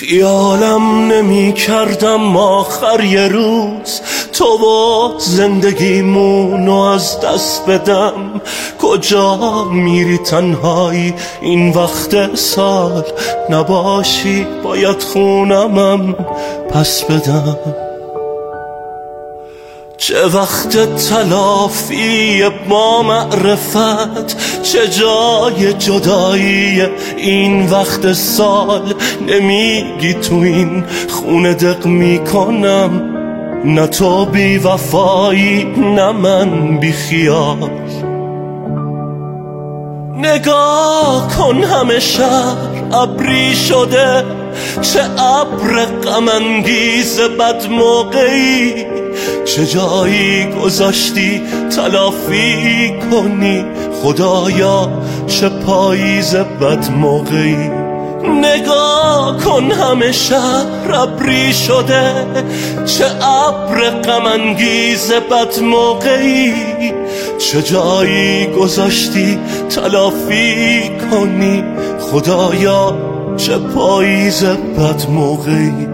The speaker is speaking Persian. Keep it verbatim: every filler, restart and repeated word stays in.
خیالم نمی کردم آخر یه روز تو و زندگیمونو از دست بدم. کجا میری تنهایی این وقت سال؟ نباشی باید خونمم پس بدم. چه وقت تلافی با معرفت، چه جای جدایی این وقت سال. نمیگی تو این خونه دق میکنم، نه تو بی وفایی نه من بی خیال. نگاه کن همه شهر ابری شده، چه ابر غم انگیز بد موقعی. چه جایی گذاشتی تلافی کنی خدایا، چه پاییز بد موقعی. نگاه کن همه شهر ابری شده، چه ابر غم انگیز بد موقعی. چه جایی گذاشتی تلافی کنی خدایا، چه پاییز بد موقعی.